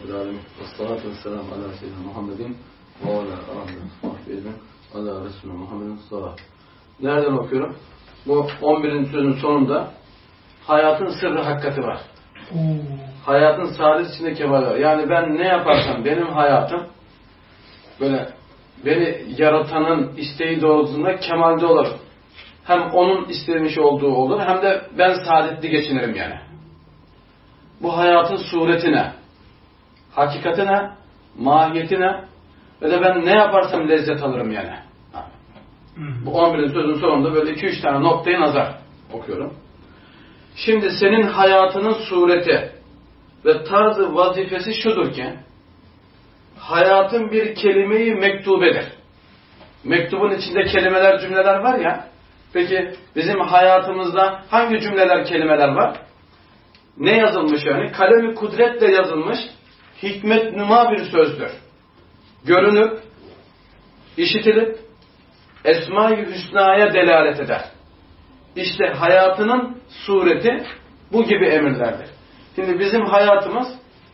Rabbil Alemin. Vessalatu vesselamu ala seyyidina Muhammedin ve ala alihi ve sahbihi ala Resulü Muhammedin sallallahu. Nereden okuyorum? Bu 11. sözün sonunda hayatın sırrı hakikati var. Hayatın saadet içinde kemal var. Yani ben ne yaparsam benim hayatım böyle beni yaratanın isteği doğrultusunda kemalde olur. Hem onun istemiş olduğu olur hem de ben saadetli geçinirim yani. Bu hayatın suretine, hakikatine, mahiyetine ve de ben ne yaparsam lezzet alırım yani. Bu 11. sözün sonunda böyle 2-3 tane noktayı nazar okuyorum. Şimdi senin hayatının sureti ve tarzı vazifesi şudur ki, hayatın bir kelimeyi mektubedir. Mektubun içinde kelimeler, cümleler var ya, peki bizim hayatımızda hangi cümleler, kelimeler var? Ne yazılmış yani? Kalemi kudretle yazılmış, hikmet numa bir sözdür. Görünüp, işitilip, Esma-i Hüsna'ya delalet eder. İşte hayatının sureti bu gibi emirlerdir. Şimdi bizim hayatımız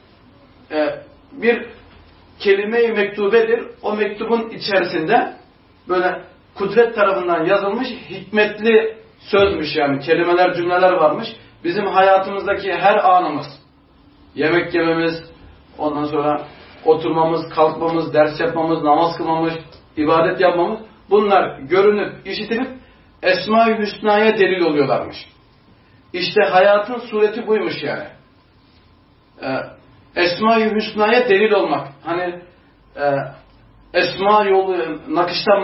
bir kelime-i mektubedir. O mektubun içerisinde böyle kudret tarafından yazılmış hikmetli sözmüş yani. Kelimeler, cümleler varmış. Bizim hayatımızdaki her anımız, yemek yememiz, ondan sonra oturmamız, kalkmamız, ders yapmamız, namaz kılmamız, ibadet yapmamız, bunlar görünüp, işitilip Esma-i Hüsna'ya delil oluyorlarmış. İşte hayatın sureti buymuş yani. Esma-i Hüsna'ya delil olmak. Hani Esma yolu, nakıştan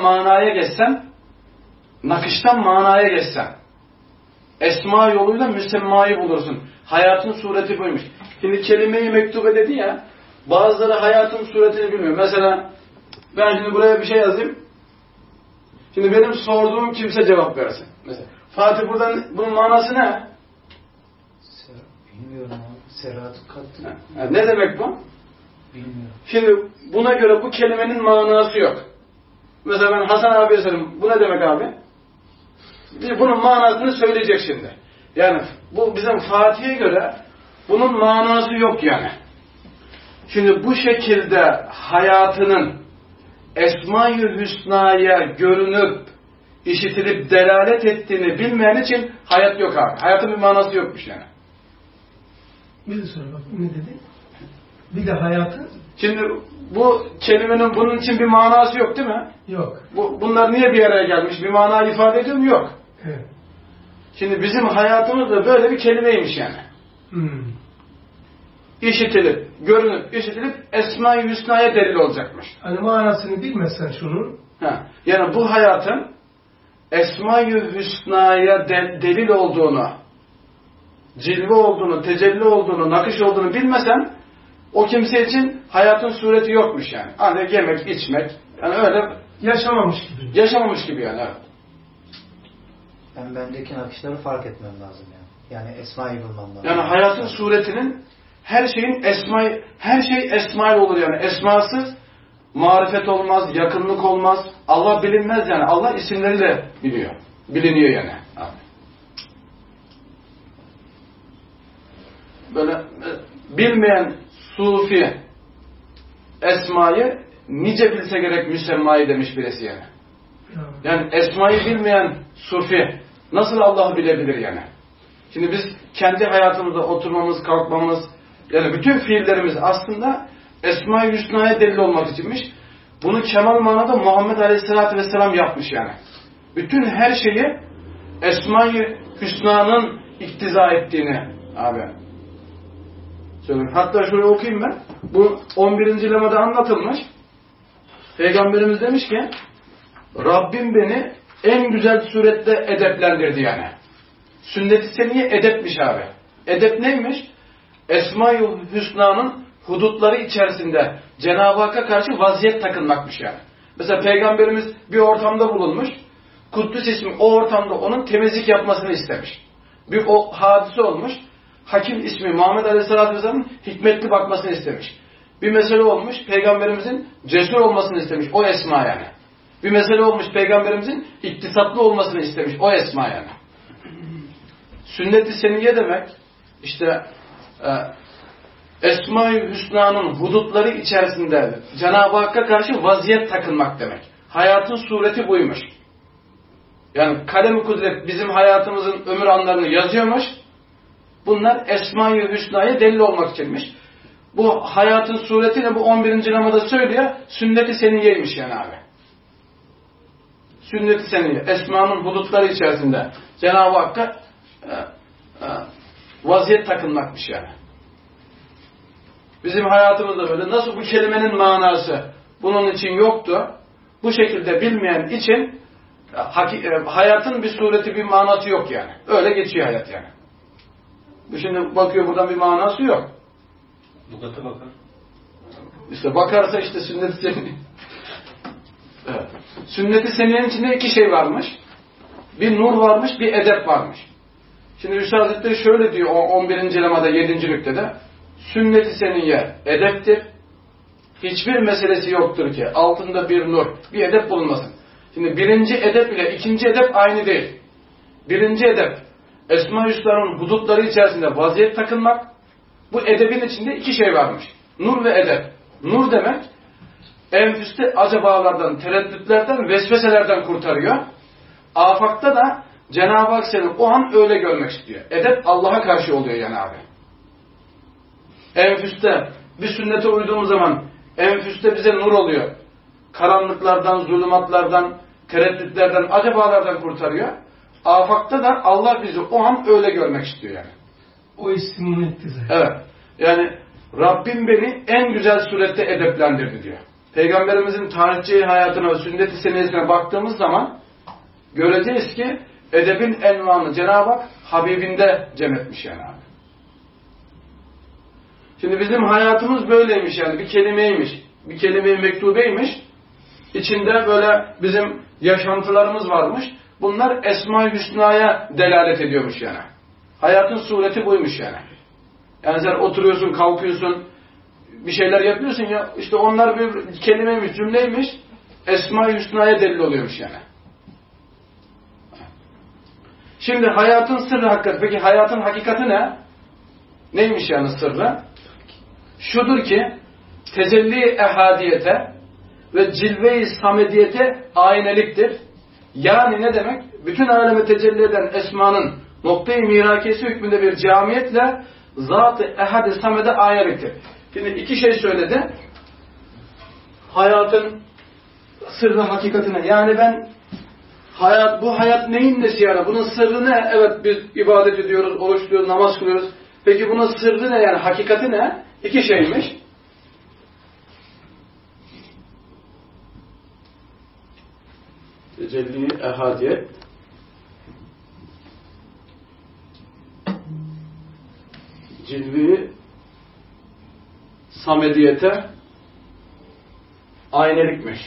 manaya geçsen, Esma yoluyla müsemmayı bulursun. Hayatın sureti buymuş. Şimdi kelime-i mektube dedi ya, bazıları hayatın suretini bilmiyor. Mesela ben şimdi buraya bir şey yazayım. Şimdi benim sorduğum kimse cevap versin. Mesela Fatih buradan bunun manası ne? Bilmiyorum abi. Serhat kattı. Ne demek bu? Bilmiyorum. Şimdi buna göre bu kelimenin manası yok. Mesela ben Hasan abiye söyleyeyim. Bu ne demek abi? Bunun manasını söyleyecek şimdi. Yani bu bizim Fatih'e göre bunun manası yok yani. Şimdi bu şekilde hayatının Esma-i Hüsna'ya görünüp, işitilip, delalet ettiğini bilmeyen için hayat yok abi. Hayatın bir manası yokmuş yani. Bir de sonra bak ne dedi? Bir de hayatı... Şimdi bu kelimenin bunun için bir manası yok değil mi? Yok. Bunlar niye bir araya gelmiş? Bir mana ifade ediyor mu? Yok. Evet. Şimdi bizim hayatımız da böyle bir kelimeymiş yani. İşitilip, görünüp, işitilip Esma-i Hüsna'ya delil olacakmış. Hani manasını bilmezsen şunun. Yani bu hayatın Esma-i Hüsna'ya delil olduğunu, cilve olduğunu, tecelli olduğunu, nakış olduğunu bilmesen o kimse için hayatın sureti yokmuş yani. Hani yemek, içmek, yani öyle yaşamamış gibi. Yaşamamış gibi yani. Evet. Ben bendeki nakışları fark etmem lazım yani. Yani Esma'yı bulmam lazım. Yani hayatın suretinin her şey esmail olur yani. Esmasız marifet olmaz, yakınlık olmaz. Allah bilinmez yani. Allah isimleriyle biliniyor yani. Abi. Böyle bilmeyen sufi esmayı nice bilse gerek müsemmayı demiş birisi yani. Yani esmayı bilmeyen sufi nasıl Allah'ı bilebilir yani? Şimdi biz kendi hayatımızda oturmamız, kalkmamız, yani bütün fiillerimiz aslında Esma-i Hüsna'ya delil olmak içinmiş. Bunu kemal manada Muhammed Aleyhisselatü Vesselam yapmış yani. Bütün her şeyi Esma-i Hüsna'nın iktiza ettiğini abi söyleyeyim. Hatta şuraya okuyayım ben. Bu 11. lemada anlatılmış. Peygamberimiz demiş ki Rabbim beni en güzel surette edeplendirdi yani. Sünnet-i seniye edepmiş abi. Edep neymiş? Esma-i Hüsna'nın hudutları içerisinde Cenab-ı Hakk'a karşı vaziyet takınmakmış yani. Mesela Peygamberimiz bir ortamda bulunmuş. Kuddüs ismi o ortamda onun temizlik yapmasını istemiş. Bir o hadise olmuş. Hakim ismi Muhammed Aleyhisselatü Vesselam'ın hikmetli bakmasını istemiş. Bir mesele olmuş. Peygamberimizin cesur olmasını istemiş. O esma yani. Bir mesele olmuş. Peygamberimizin iktisatlı olmasını istemiş. O esma yani. Sünnet-i seniye demek işte Esma-i Hüsna'nın hudutları içerisinde Cenab-ı Hakk'a karşı vaziyet takınmak demek. Hayatın sureti buymuş. Yani kalem-i kudret bizim hayatımızın ömür anlarını yazıyormuş. Bunlar Esma-i Hüsna'ya delil olmak içinmiş. Bu hayatın suretini bu 11. lemada söylüyor. Sünnet-i seniyeymiş yani abi. Sünnet-i seniye. Esma'nın hudutları içerisinde Cenab-ı Hakk'a vaziyet takınmakmış yani. Bizim hayatımızda böyle nasıl bu kelimenin manası bunun için yoktu. Bu şekilde bilmeyen için hayatın bir sureti, bir manası yok yani. Öyle geçiyor hayat yani. Bu şimdi bakıyor buradan bir manası yok. Lügata bakar. İşte bakarsa işte sünnet-i seniye. Evet. Sünnet-i seniyenin içinde iki şey varmış. Bir nur varmış, bir edep varmış. Şimdi Hüsnü Hazretleri şöyle diyor o 11. lemada 7. nüktede. Sünnet-i seniye edeptir. Hiçbir meselesi yoktur ki altında bir nur, bir edep bulunmasın. Şimdi birinci edep ile ikinci edep aynı değil. Birinci edep, Esma-i Hüsna'nın hudutları içerisinde vaziyet takınmak. Bu edebin içinde iki şey varmış. Nur ve edep. Nur demek, enfüste acabalardan, tereddütlerden, vesveselerden kurtarıyor. Afakta da Cenab-ı Hak seni o an öyle görmek istiyor. Edep Allah'a karşı oluyor yani abi. Enfüste, bir sünnete uyduğumuz zaman enfüste bize nur oluyor. Karanlıklardan, zulümatlardan, tereddütlerden, acabalardan kurtarıyor. Afakta da Allah bizi o an öyle görmek istiyor yani. O istimunu etti zaten. Evet. Yani Rabbim beni en güzel surette edeplendirdi diyor. Peygamberimizin tarihçi hayatına ve sünnet-i seniyesine baktığımız zaman göreceğiz ki edebin envanı Cenab-ı Hak Habibinde cem etmiş yani abi. Şimdi bizim hayatımız böyleymiş yani bir kelimeymiş. Bir kelime-i mektubeymiş. İçinde böyle bizim yaşantılarımız varmış. Bunlar Esma-i Hüsna'ya delalet ediyormuş yani. Hayatın sureti buymuş yani. Yani sen oturuyorsun, kalkıyorsun, bir şeyler yapıyorsun ya, işte onlar bir kelimeymiş, cümleymiş, Esma-i Hüsna'ya delil oluyormuş yani. Şimdi hayatın sırrı hakikati, peki hayatın hakikati ne? Neymiş yani sırrı? Şudur ki, tecelli ehadiyete ve cilve-i samediyete ayneliktir. Yani ne demek? Bütün aleme tecelli eden Esma'nın noktayı mirakesi hükmünde bir camiyetle zat-ı ehad-i samede ayneliktir. Şimdi iki şey söyledi. Hayatın sırrı hakikatine. Yani ben bu hayat neyin nesi yani? Bunun sırrı ne? Evet biz ibadet ediyoruz, oruç tutuyoruz, namaz kılıyoruz. Peki bunun sırrı ne yani? Hakikati ne? İki şeymiş. Tecelli ehadiyet cilvi samediyete aynelikmiş.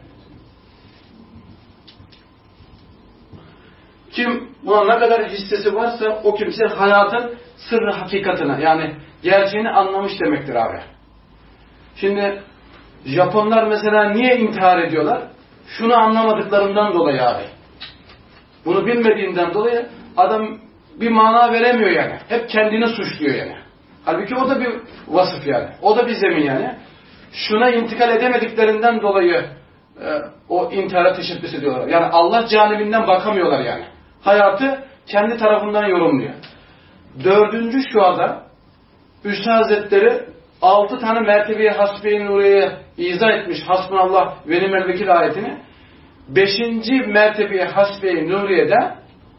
Kim buna ne kadar hissesi varsa o kimse hayatın sırrı hakikatine yani gerçeğini anlamış demektir abi. Şimdi Japonlar mesela niye intihar ediyorlar? Şunu anlamadıklarından dolayı abi. Bunu bilmediğinden dolayı adam bir mana veremiyor yani. Hep kendini suçluyor yani. Halbuki o da bir vasıf yani. O da bir zemin yani. Şuna intikal edemediklerinden dolayı o intihara teşebbüs ediyorlar. Yani Allah canibinden bakamıyorlar yani. Hayatı kendi tarafından yorumluyor. 4. şuada Üstad Hazretleri 6 tane mertebe-i hasbe-i nuriye izah etmiş. Hasbunallah ve nimel vekil ayetini. 5. mertebe-i hasbe-i nuriyede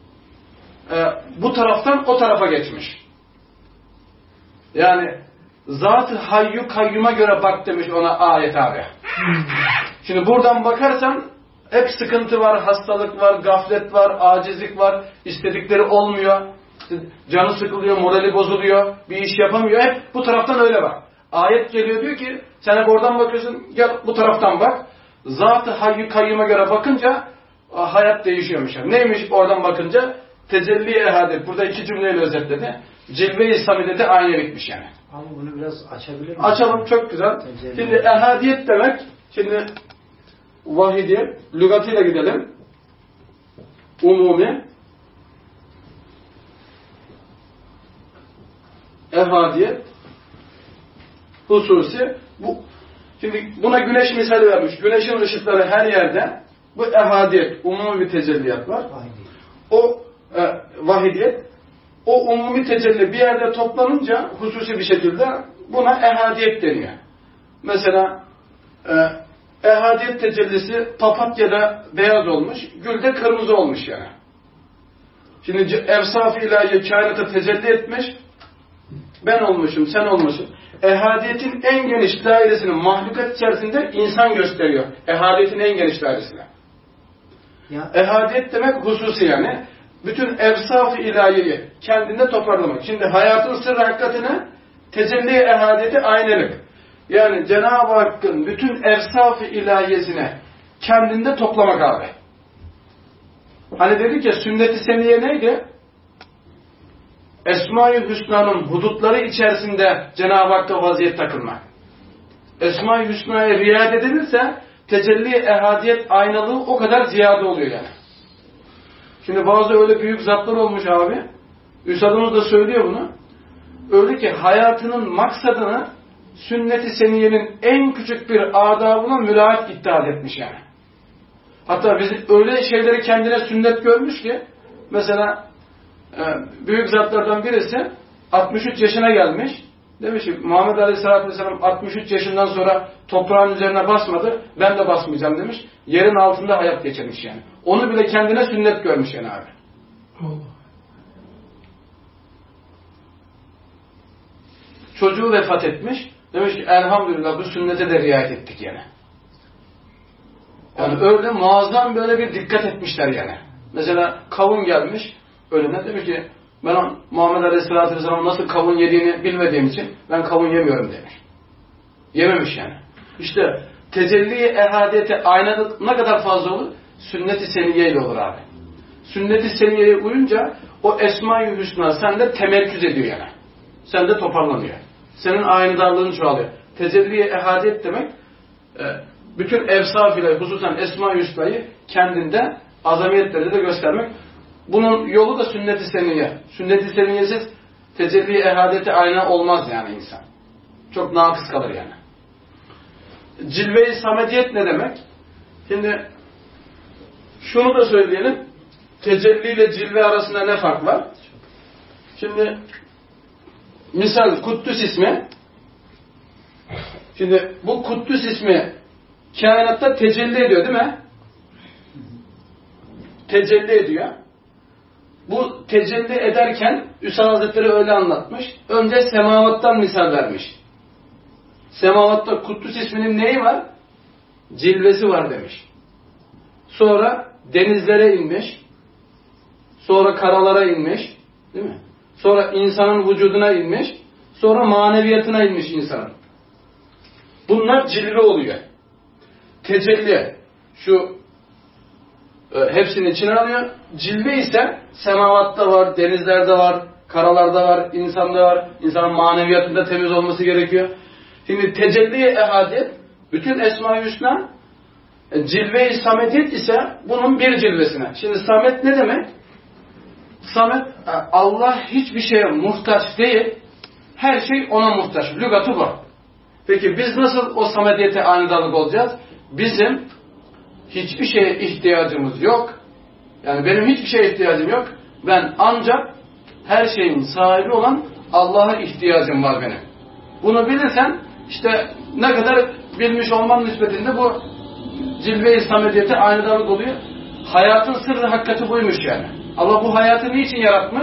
bu taraftan o tarafa geçmiş. Yani Zat-ı Hayyu Kayyum'a göre bak demiş ona ayet abi. Şimdi buradan bakarsan hep sıkıntı var, hastalık var, gaflet var, acizlik var, istedikleri olmuyor, canı sıkılıyor, morali bozuluyor, bir iş yapamıyor. Hep bu taraftan öyle bak. Ayet geliyor diyor ki sen hep oradan bakıyorsun, gel bu taraftan bak. Zat-ı Hayyu Kayyum'a göre bakınca hayat değişiyormuş. Neymiş oradan bakınca? Tecelli ehadiyet. Burada 2 cümleyle özetledi. Cilve-i samedete aynelikmiş yani. Ama bunu biraz açabilir miyim? Açalım, çok güzel. Tecelli. Şimdi ehadiyet demek, şimdi vahidiyet, lügatıyla gidelim. Umumi. Ehadiyet. hususi. Şimdi buna güneş misali vermiş. Güneşin ışıkları her yerde. Bu ehadiyet, umumi bir tecelliyat var. O vahidiyet, o umumi tecelli bir yerde toplanınca hususi bir şekilde buna ehadiyet deniyor. Mesela ehadiyet tecellisi papatyada beyaz olmuş, gülde kırmızı olmuş yani. Şimdi evsaf-ı ilahiye kainata tecelli etmiş, ben olmuşum, sen olmuşsun. Ehadiyetin en geniş dairesini mahlukat içerisinde insan gösteriyor. Ehadiyetin en geniş dairesine. Ehadiyet demek hususi yani. Bütün evsaf-ı ilahiyeyi kendinde toparlamak. Şimdi hayatın sırrı hakikatine tecelli ehadiyeti aynelik. Yani Cenab-ı Hakk'ın bütün evsaf-ı ilahiyesine kendinde toplamak abi. Hani dedik ya sünnet-i seniye neydi? Esma-i Hüsna'nın hudutları içerisinde Cenab-ı Hakk'a vaziyet takılmak. Esma-i Hüsna'ya riayet edilirse tecelli ehadiyet aynalığı o kadar ziyade oluyor yani. Şimdi bazı öyle büyük zatlar olmuş abi. Üstadımız da söylüyor bunu. Öyle ki hayatının maksadını sünnet-i seniyenin en küçük bir adabına mülahat iddia etmiş yani. Hatta biz öyle şeyleri kendine sünnet görmüş ki mesela büyük zatlardan birisi 63 yaşına gelmiş. Demiş ki Muhammed Aleyhisselatü Vesselam 63 yaşından sonra toprağın üzerine basmadı. Ben de basmayacağım demiş. Yerin altında hayat geçirmiş yani. Onu bile kendine sünnet görmüş yani abi. Çocuğu vefat etmiş. Demiş ki elhamdülillah bu sünnete de riayet ettik yani. Yani öyle muazzam böyle bir dikkat etmişler yani. Mesela kavun gelmiş önüne demiş ki ben Muhammed Aleyhisselatü Vesselam nasıl kavun yediğini bilmediğim için ben kavun yemiyorum demiş. Yememiş yani. İşte tecelli-i ehadiyete aynalık ne kadar fazla olur? Sünnet-i seniye ile olur abi. Sünnet-i seniyeye uyunca o Esma-i Hüsna sende temerküz ediyor yani. Sende toparlanıyor. Senin aynidarlığın çoğalıyor. Tecelli-i ehadiyet demek bütün evsaf ile hususen Esma-i Hüsna'yı kendinde azamiyetlerde de göstermek. Bunun yolu da sünnet-i seniye. Sünnet-i seniyesiz tecelli-i ehadiyete ayna olmaz yani insan. Çok nakıs kalır yani. Cilve-i samediyet ne demek? Şimdi şunu da söyleyelim. Tecelli ile cilve arasında ne fark var? Şimdi misal Kuddüs ismi. Şimdi bu Kuddüs ismi kainatta tecelli ediyor değil mi? Tecelli ediyor. Bu tecelli ederken Üstad Hazretleri öyle anlatmış. Önce semavattan misal vermiş. Semavatta Kuddüs isminin neyi var? Cilvesi var demiş. Sonra denizlere inmiş. Sonra karalara inmiş. Değil mi? Sonra insanın vücuduna inmiş. Sonra maneviyatına inmiş insanın. Bunlar cilve oluyor. Tecelli şu hepsini içine alıyor. Cilve ise semavatta var, denizlerde var, karalarda var, insanda var. İnsanın maneviyatında temiz olması gerekiyor. Şimdi tecelli-i ehadiyet, bütün Esma-i Hüsna, cilve-i samediyet ise bunun bir cilvesine. Şimdi samet ne demek? Samet, Allah hiçbir şeye muhtaç değil, her şey ona muhtaç. Lügatı bu. Peki biz nasıl o samediyete anidarlık olacağız? Bizim hiçbir şeye ihtiyacımız yok. Yani benim hiçbir şeye ihtiyacım yok. Ben ancak her şeyin sahibi olan Allah'a ihtiyacım var benim. Bunu bilirsen işte ne kadar bilmiş olman nispetinde bu cilve-i samediyete anidarlık oluyor. Hayatın sırrı hakikati buymuş yani. Allah bu hayatı niçin yaratmış?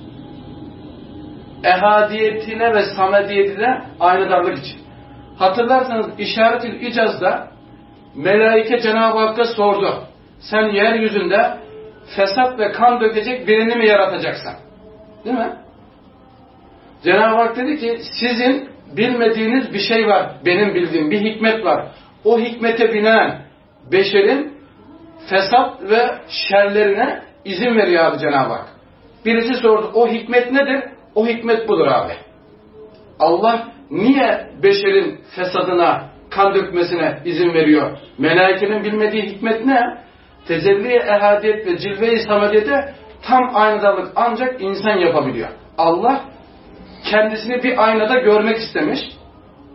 Ehadiyetine ve samediyetine anidarlık için. Hatırlarsanız İşaret-ül İcaz'da melaike Cenab-ı Hakk'a sordu. Sen yeryüzünde fesat ve kan dökecek birini mi yaratacaksın? Değil mi? Cenab-ı Hak dedi ki sizin bilmediğiniz bir şey var. Benim bildiğim bir hikmet var. O hikmete binaen beşerin fesat ve şerlerine izin veriyor abi Cenab-ı Hak. Birisi sordu. O hikmet nedir? O hikmet budur abi. Allah niye beşerin fesadına, kan dökmesine izin veriyor? Melaikenin bilmediği hikmet ne? Tecelli-i ehadiyet ve cilve-i samediyete tam aynadarlık ancak insan yapabiliyor. Allah kendisini bir aynada görmek istemiş.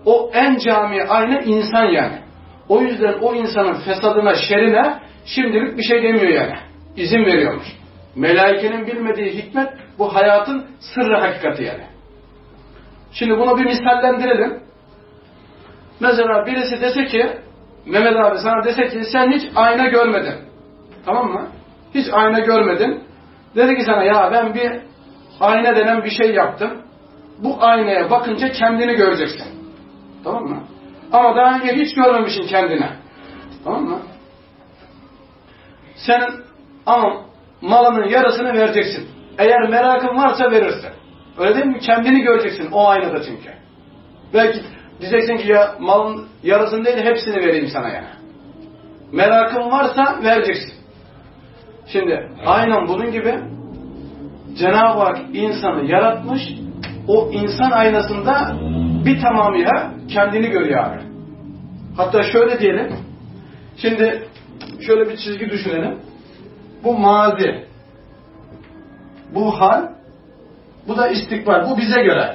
o en cami ayna insan yani. O yüzden o insanın fesadına, şerine şimdilik bir şey demiyor yani. İzin veriyormuş. Melaikenin bilmediği hikmet bu hayatın sırrı hakikati yani. Şimdi bunu bir misallendirelim. Mesela birisi dese ki, Mehmet abi sana dese ki sen hiç ayna görmedin. Tamam mı? Hiç ayna görmedin. Dedi ki sana ya ben bir ayna denen bir şey yaptım. Bu aynaya bakınca kendini göreceksin. Tamam mı? Ama daha önce hiç görmemişsin kendine. Tamam mı? Senin ama malının yarısını vereceksin. Eğer merakın varsa verirsin. Öyle değil mi? Kendini göreceksin o aynada çünkü. Belki diyeceksin ki ya malın yarısını değil hepsini vereyim sana yani. Merakın varsa vereceksin. Şimdi aynen bunun gibi Cenab-ı Hak insanı yaratmış, o insan aynasında bir tamamıyla kendini görüyor abi. Hatta şöyle diyelim, şimdi şöyle bir çizgi düşünelim. Bu mazi, bu hal, bu da istikbal, bu bize göre.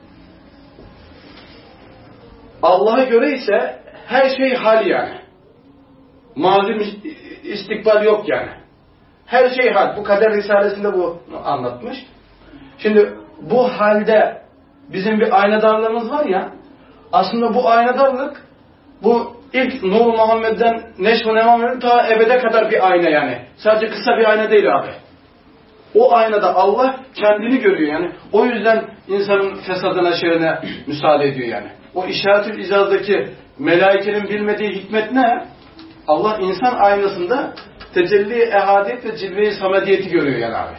Allah'a göre ise her şey hal yani. Mazi, istikbal yok yani. Her şey hal. Bu Kader Risalesi'nde bu anlatmış. Şimdi bu halde bizim bir aynadarlığımız var ya, aslında bu aynadarlık, bu ilk Nur Muhammed'den Neşv-i Nevamir'in ta ebede kadar bir ayna yani. Sadece kısa bir ayna değil abi. O aynada Allah kendini görüyor yani. O yüzden insanın fesadına, şerine müsaade ediyor yani. O İşaretül İzaz'daki melaikenin bilmediği hikmet ne? Allah insan aynasında tecelli-i ehadiyet ve cilve-i samediyeti görüyor yani abi.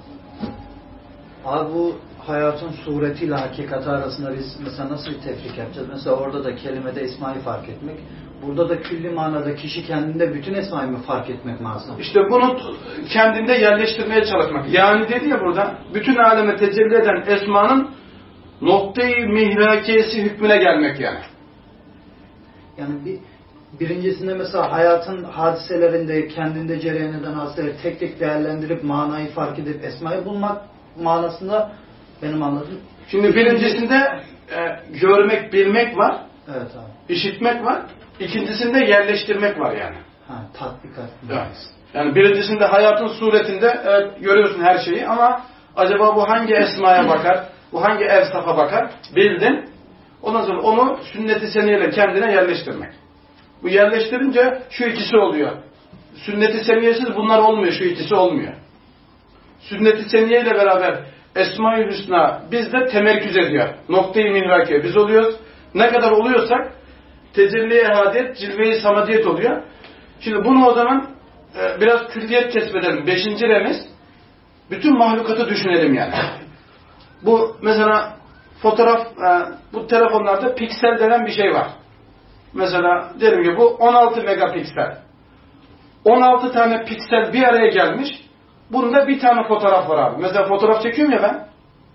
Abi bu hayatın suretiyle hakikati arasında biz mesela nasıl bir tefrik yapacağız? Mesela orada da kelimede esmayı fark etmek. Burada da külli manada kişi kendinde bütün esmayı mı fark etmek lazım? İşte bunu kendinde yerleştirmeye çalışmak. Yani dedi ya burada, bütün aleme tecelli eden esmanın noktayı mihrakiyesi hükmüne gelmek yani. Yani birincisinde mesela hayatın hadiselerinde kendinde cereyan eden hadiseleri tek tek değerlendirip manayı fark edip esmayı bulmak manasında benim anladığım. Şimdi birincisinde görmek, bilmek var. Evet abi. İşitmek var. İkincisinde yerleştirmek var yani. Ha, tatbikat. Evet. Yani birincisinde hayatın suretinde görüyorsun her şeyi ama acaba bu hangi esmaya bakar? Bu hangi evsafa bakar? Bildin. Ondan sonra onu sünnet-i seniyeyle kendine yerleştirmek. Bu yerleştirince şu ikisi oluyor. Sünnet-i seniyesiz bunlar olmuyor, şu ikisi olmuyor. Sünnet-i seniye ile beraber Esma-i Hüsna bizde temerküz ediyor. Noktayı minrakiye biz oluyoruz. Ne kadar oluyorsak tecelli-i ehadiyet, cilve-i samadiyet oluyor. Şimdi bunu o zaman biraz külliyet kesmedelim. 5. remiz bütün mahlukatı düşünelim yani. Bu mesela fotoğraf, bu telefonlarda piksel denen bir şey var. Mesela diyelim ki bu 16 megapiksel. 16 tane piksel bir araya gelmiş. Bunda bir tane fotoğraf var abi. Mesela fotoğraf çekiyorum ya ben.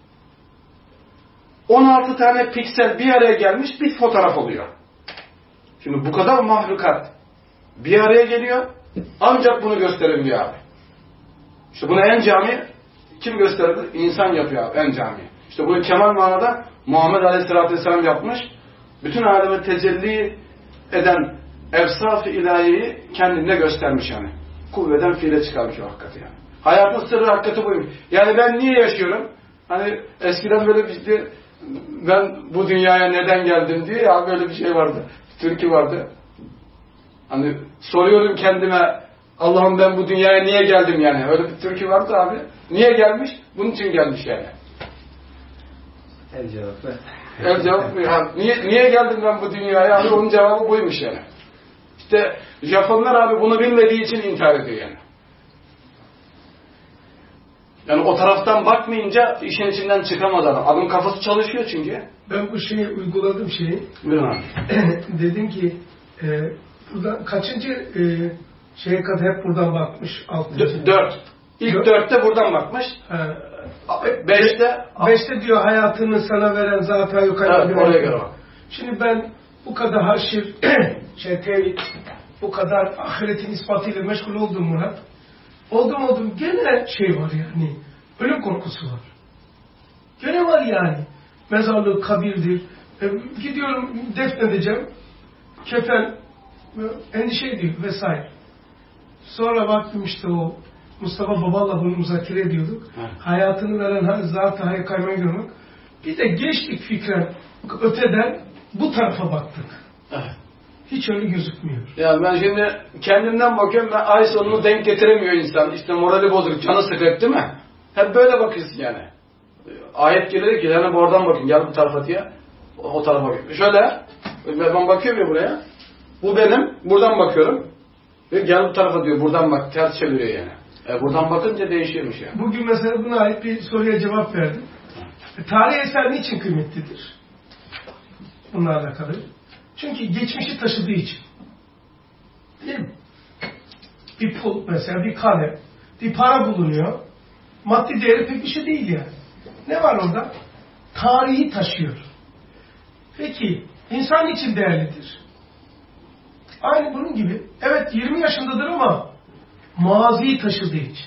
16 tane piksel bir araya gelmiş bir fotoğraf oluyor. Şimdi bu kadar mahlukat bir araya geliyor. Ancak bunu gösterebiliyor abi. İşte bunu en cami kim gösterebilir? İnsan yapıyor abi, en cami. İşte bunu kemal manada Muhammed Aleyhisselatü Vesselam yapmış. Bütün aleme tecelli eden efsaf-ı ilahiyi kendine göstermiş yani. Kuvveden fiile çıkarmış o hakikati yani. Hayatın sırrı hakikati buymuş. Yani ben niye yaşıyorum? Hani eskiden böyle bir şey, ben bu dünyaya neden geldim diye ya böyle bir şey vardı. Türkü vardı. Hani soruyorum kendime Allah'ım ben bu dünyaya niye geldim yani? Öyle bir türkü vardı abi. Niye gelmiş? Bunun için gelmiş yani. El cevabı. El cevap yani niye geldim ben bu dünyaya? Abi onun cevabı buymuş yani. İşte Japonlar abi bunu bilmediği için intihar ediyor yani. Yani o taraftan bakmayınca işin içinden çıkamaz adam. Adamın kafası çalışıyor çünkü. Ben bu şeyi uyguladım şeyi. Buyurun abi. Dedim ki buradan kaçıncı şeye kadar hep buradan bakmış? 6. 4. İlk 4'te buradan bakmış. 5'te diyor hayatını sana veren zat-ı yukarı. Evet, oraya göre bak. Şimdi ben bu kadar haşir, tevhid, bu kadar ahiretin ispatıyla meşgul oldum Murat. Oldum gene şey var yani. Ölüm korkusu var. Gene var yani. Mezarlık, kabirdir, Gidiyorum defnedeceğim. Kefen endişe ediyor vesaire. Sonra baktım işte o Mustafa Baba'la bunu müzakere ediyorduk. Evet. Hayatını veren Zat-ı Hayya Kaymayı görmek. Bir de geçtik fikren öteden bu tarafa baktık. Evet. Hiç öyle gözükmüyor. Ya ben şimdi kendimden bakıyorum, ben ay sonunu denk getiremiyor insan. İşte morali bozuk, canı sıkık değil mi? Hep böyle bakıyorsun yani. Ayet geliyor ki yani oradan bakın, gel bu tarafa diye. O tarafa bakıyorum. Şöyle, ben bakıyorum ya buraya. Bu benim, buradan bakıyorum. Ve gel bu tarafa diyor, buradan bak, ters çeviriyor yani. Buradan bakınca değişiyormuş yani. Bugün mesela buna ait bir soruya cevap verdim. Tarihi eser niçin kıymetlidir? Bununla alakalı. Çünkü geçmişi taşıdığı için. Değil mi? Bir pul mesela, bir kalem, bir para bulunuyor. Maddi değeri pek bir şey değil yani. Ne var orada? Tarihi taşıyor. Peki, insan için değerlidir. Aynı bunun gibi. Evet 20 yaşındadır ama maziyi taşıdığı için.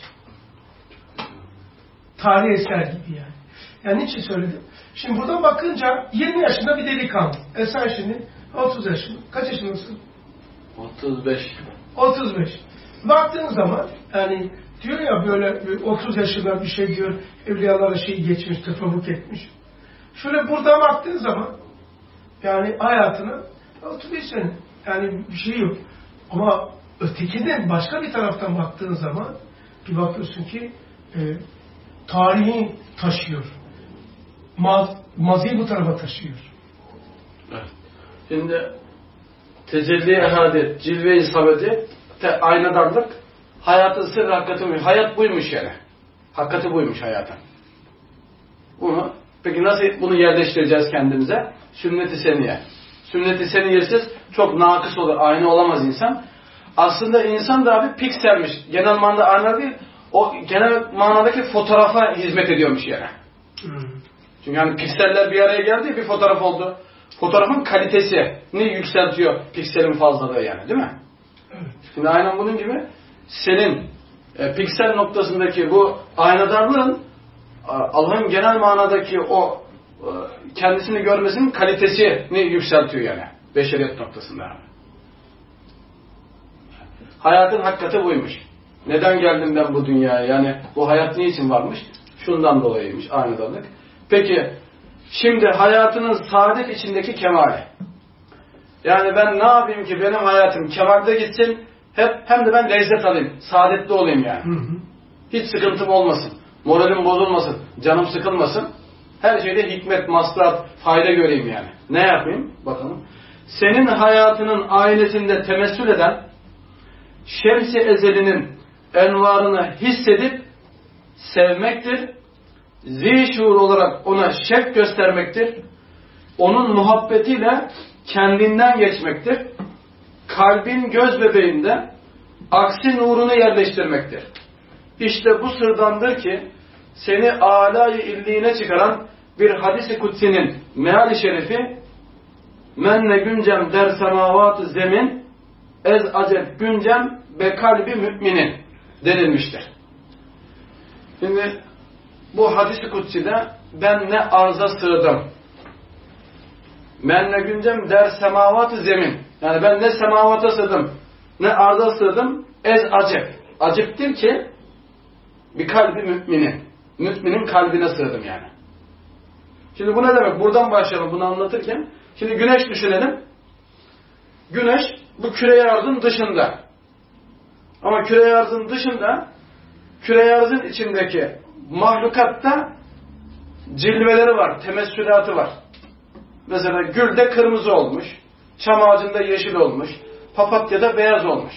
Tarihi eser gibi yani. Yani niçin söyledim? Şimdi buradan bakınca 20 yaşında bir delikanlı. Sen şimdi 30 yaşında. Kaç yaşındasın? 35. 35. Baktığın zaman yani diyor ya böyle 30 yaşında bir şey diyor, evliyalara şey geçmiş, tefavuk etmiş. Şöyle buradan baktığın zaman yani hayatına 35 sene. Yani bir şey yok. Ama ötekiden başka bir taraftan baktığın zaman bir bakıyorsun ki tarihi taşıyor. Maziyi bu tarafa taşıyor. Evet. Şimdi tecelli ehade, cilve-i sabedi, aynadarlık, hayatın sırrı hakikati buymuş. Hayat buymuş yani. Hakikati buymuş hayatın. Peki nasıl bunu yerleştireceğiz kendimize? Sünnet-i seniye. Sünnet-i seniyesiz çok nakıs olur, ayna olamaz insan. Aslında insan da abi pikselmiş. Genel manada ayna değil, o genel manadaki fotoğrafa hizmet ediyormuş yani. Çünkü hani pikseller bir araya geldi, bir fotoğraf oldu. Fotoğrafın kalitesini yükseltiyor pikselin fazlalığı yani, değil mi? Şimdi aynen bunun gibi senin piksel noktasındaki bu aynadarlığın Allah'ın genel manadaki o kendisini görmesinin kalitesini yükseltiyor yani. Beşeriyet noktasında. Hayatın hakikati buymuş. Neden geldim ben bu dünyaya? Yani bu hayat niçin varmış? Şundan dolayıymış aynadarlık. Peki şimdi hayatının saadet içindeki kemali. Yani ben ne yapayım ki benim hayatım kemalde gitsin, hem de ben lezzet alayım, saadetli olayım yani. Hiç sıkıntım olmasın, moralim bozulmasın, canım sıkılmasın. Her şeyde hikmet, maslahat, fayda göreyim yani. Ne yapayım? Bakalım. Senin hayatının ailesinde temessül eden şems-i ezelinin envarını hissedip sevmektir. Zişuur olarak ona şevk göstermektir. Onun muhabbetiyle kendinden geçmektir. Kalbin göz bebeğinde aksi nurunu yerleştirmektir. İşte bu sırdandır ki seni âlâ-i illiğine çıkaran bir hadis-i kutsinin meali şerifi menne güncem der semavat-ı zemin ez acep güncem be kalbi müminin denilmiştir. Şimdi bu hadis-i kutside ben ne arza sığdım. Menne güncem der semavat-ı zemin. Yani ben ne semavata sığdım, ne arza sığdım. Ez acep. Aciptir ki bir kalbi müminin. Müminin kalbine sığdım yani. Şimdi bu ne demek? Buradan başlayalım bunu anlatırken. Şimdi güneş düşünelim. Güneş bu küre arzın dışında. Ama küre arzın dışında, küre arzın içindeki mahlukatta cilveleri var, temessülatı var. Mesela gülde kırmızı olmuş, çam ağacında yeşil olmuş, papatyada beyaz olmuş.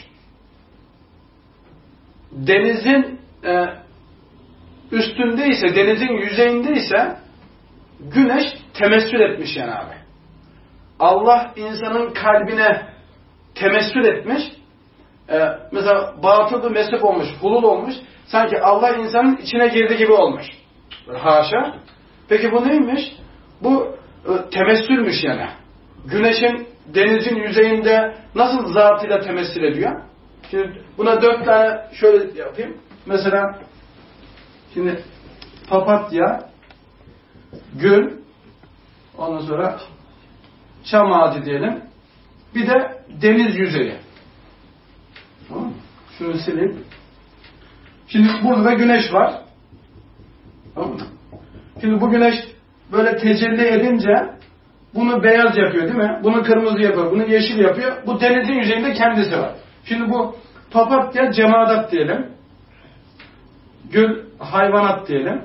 Denizin üstündeyse, denizin yüzeyindeyse güneş temessül etmiş yani abi. Allah insanın kalbine temessül etmiş. Mesela batıl mezhep olmuş, hulul olmuş. Sanki Allah insanın içine girdi gibi olmuş. Haşa. Peki bu neymiş? Bu temessülmüş yani. Güneşin denizin yüzeyinde nasıl zatıyla temessül ediyor? Şimdi buna 4 tane şöyle yapayım. Mesela şimdi papatya, gül, ondan sonra çam ağacı diyelim. Bir de deniz yüzeyi. Tamam mı? Şunu sileyim. Şimdi burada da güneş var. Tamam mı? Şimdi bu güneş böyle tecelli edince bunu beyaz yapıyor değil mi? Bunu kırmızı yapıyor, bunu yeşil yapıyor. Bu denizin yüzeyinde kendisi var. Şimdi bu papatya cemaat diyelim. Gül hayvanat diyelim.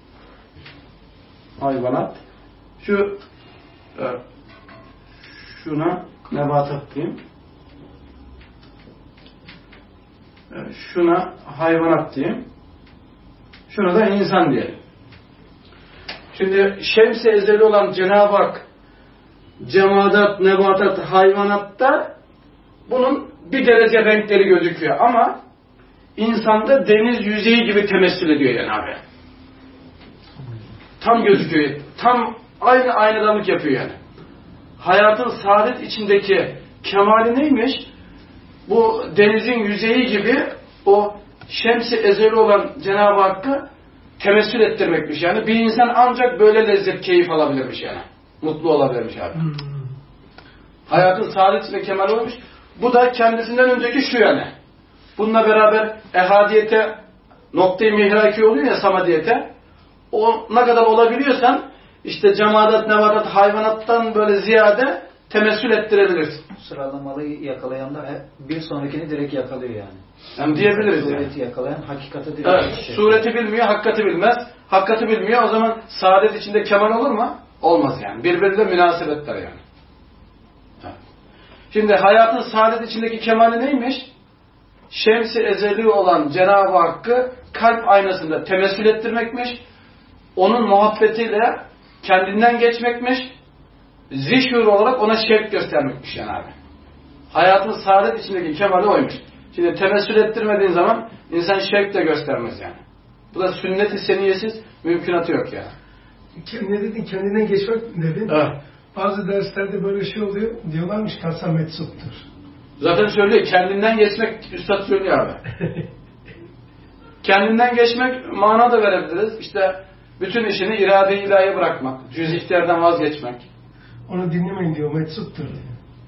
Hayvanat. Şuna nebatat diyeyim. Şuna hayvanat diyeyim. Şuna da insan diyelim. Şimdi şems-i ezeli olan Cenab-ı Hak cemaat, nebatat, hayvanatta bunun bir derece renkleri gözüküyor ama insanda deniz yüzeyi gibi temessül ediyor yani abi. Tam gözüküyor. Tam aynı aynadanlık yapıyor yani. Hayatın saadet içindeki kemali neymiş? Bu denizin yüzeyi gibi o şems-i ezeli olan Cenab-ı Hakk'ı temessül ettirmekmiş yani. Bir insan ancak böyle lezzet, keyif alabilirmiş yani. Mutlu olabilirmiş abi. Hayatın saadet içinde kemali olmuş. Bu da kendisinden önceki şu yani. Bununla beraber ehadiyete, noktayı mihraki oluyor ya samadiyete. O ne kadar olabiliyorsan işte cemaat, nebatat, hayvanattan böyle ziyade temessül ettirebilirsin. Sıralamayı yakalayanlar bir sonrakini direkt yakalıyor yani. Yani diyebiliriz sureti yani. Yakalayan hakikati direkt. Evet, sureti bilmiyor, hakikati bilmez. Hakikati bilmiyor, o zaman saadet içinde kemal olur mu? Olmaz yani. Birbiriyle münasebetler yani. Evet. Şimdi hayatın saadet içindeki kemali neymiş? Şems-i ezeli olan Cenab-ı Hakk'ı kalp aynasında temessül ettirmekmiş. Onun muhabbetiyle kendinden geçmekmiş. Zişur olarak ona şevk göstermekmiş yani abi. Hayatın saadet içindeki kemali oymuş. Şimdi temessül ettirmediğin zaman insan şevk de göstermez yani. Bu da sünnet-i seniyesiz mümkünatı yok yani. Ne dedin? Kendinden geçmek mi dedin? Evet. Bazı derslerde böyle şey oluyor. Diyorlarmış kasa meczuptur. Zaten söylüyor. Kendinden geçmek üstad söylüyor abi. Kendinden geçmek mana da verebiliriz. İşte bütün işini irade-i ilahiye bırakmak. Cüz ihtiyardan vazgeçmek. Onu dinlemeyin diyor. Meczuptur diyor.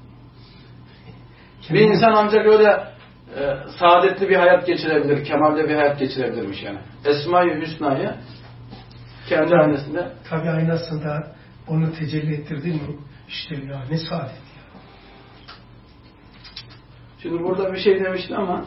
Bir insan ancak öyle saadetli bir hayat geçirebilir. Kemalde bir hayat geçirebilirmiş yani. Esma-i Hüsna'yı kendi aynasında. Tabi aynasında onu tecelli ettirdin mi? İşte ya ne saadet ya. Şimdi burada bir şey demişti ama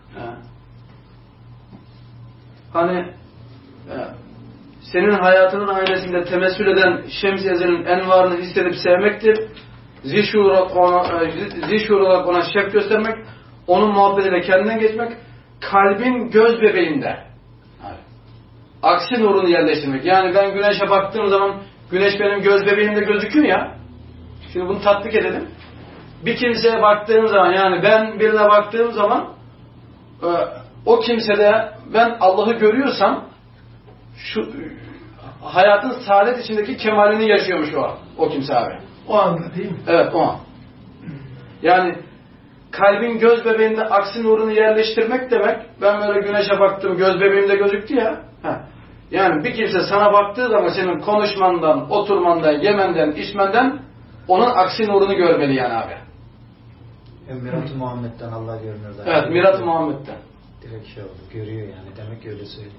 hani senin hayatının aynasında temessül eden Şems-i Ezel'in envarını hissedip sevmektir. Zişur olarak ona şevk göstermek, onun muhabbetiyle kendinden geçmek, kalbin göz bebeğinde aksi nurunu yerleştirmek. Yani ben güneşe baktığım zaman güneş benim göz bebeğimde gözüküyor ya. Şimdi bunu tatbik edelim. Bir kimseye baktığım zaman, yani ben birine baktığım zaman o kimsede ben Allah'ı görüyorsam şu hayatın saadet içindeki kemalini yaşıyormuş o kimse abi. O anda değil mi? Evet, o an. Yani kalbin göz bebeğinde aksi nurunu yerleştirmek demek, ben böyle güneşe baktım, göz bebeğimde gözüktü ya. Yani bir kimse sana baktığı zaman senin konuşmandan, oturmandan, yemenden, içmenden onun aksi nurunu görmeli yani abi. Mirat-ı Muhammed'den Allah görünür. Evet, Mirat-ı Muhammed'den. Direkt şey oldu, görüyor yani. Demek ki öyle söylüyor.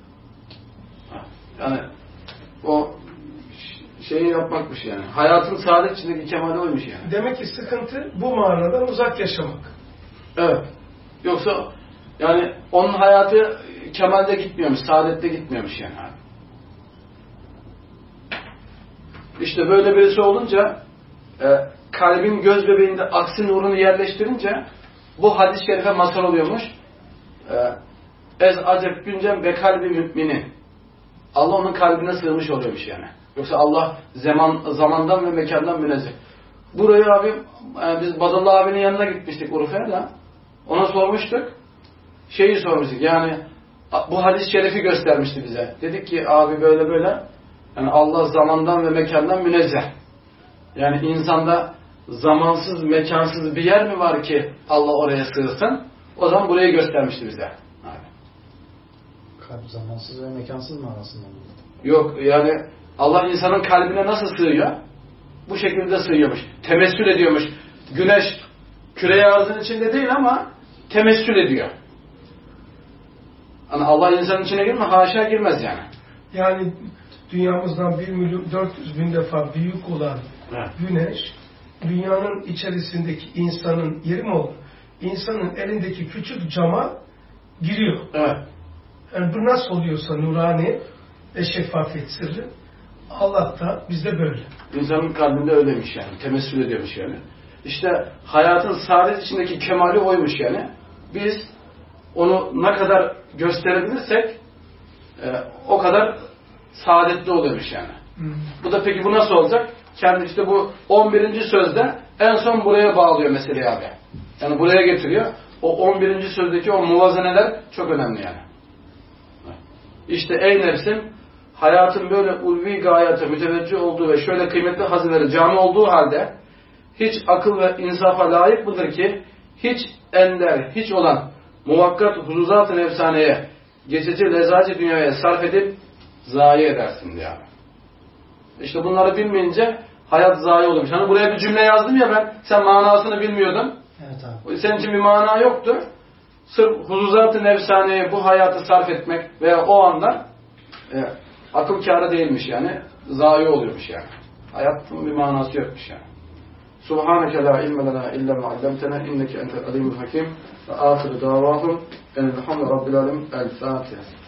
Yani o şeyi yapmakmış yani. Hayatın saadet içindeki kemali oymuş yani. Demek ki sıkıntı bu mağaradan uzak yaşamak. Evet. Yoksa yani onun hayatı kemalde gitmiyormuş, saadette gitmiyormuş yani abi. İşte böyle birisi olunca kalbin göz bebeğinde aksi nurunu yerleştirince bu hadis-i şerife mazhar oluyormuş. Ez acep güncem be kalbi müminin. Allah onun kalbine sığmış oluyormuş yani. Yoksa Allah zamandan ve mekandan münezzeh. Burayı abi biz Badallah abinin yanına gitmiştik Urfa'ya da. Ona sormuştuk. Şeyi sormuştuk yani bu hadis-i şerifi göstermişti bize. Dedik ki abi böyle böyle yani Allah zamandan ve mekandan münezzeh. Yani insanda zamansız, mekansız bir yer mi var ki Allah oraya sığsın? O zaman burayı göstermişti bize. Abi. Kalp zamansız ve mekansız mı arasında mı? Yok yani Allah insanın kalbine nasıl sığıyor? bu şekilde sığıyormuş. Temessül ediyormuş. Güneş küre arzının içinde değil ama temessül ediyor. Hani Allah insanın içine girme, haşa girmez yani. Yani dünyamızdan 1.400.000 defa büyük olan güneş, dünyanın içerisindeki insanın yeri mi olur? İnsanın elindeki küçük cama giriyor. Evet. Yani bu nasıl oluyorsa nurani ve şeffafiyet sırrı, Allah da bizde böyle. İnsanın kalbinde öyleymiş yani. Temessül ediyormuş yani. İşte hayatın saadet içindeki kemali oymuş yani. Biz onu ne kadar gösterebilirsek o kadar saadetli oluyormuş yani. Bu da peki bu nasıl olacak? Kendi işte bu 11. sözde en son buraya bağlıyor meseleyi abi. Yani buraya getiriyor. O 11. sözdeki o muvazeneler çok önemli yani. İşte ey nefsim, hayatın böyle ulvi gayete müteveccih olduğu ve şöyle kıymetli hazineleri cami olduğu halde hiç akıl ve insafa layık mıdır ki hiç ender, hiç olan muvakkat huzuzat-ı nefsaneye, geçici lezaci dünyaya sarf edip zayi edersin diyor. İşte bunları bilmeyince hayat zayi olmuş. Hani buraya bir cümle yazdım ya ben, sen manasını bilmiyordun. Evet abi. Senin için bir mana yoktu. Sırf huzuzat-ı nefsaneye bu hayatı sarf etmek veya o anda akıl kârı değilmiş yani. Zayi oluyormuş yani. Hayatın bir manası yokmuş yani. Subhaneke la ilme lena illa ma allamtena inneke entel alimul hakim ve ahiru davahum enelhamdü rabbil alemin. El Fatiha.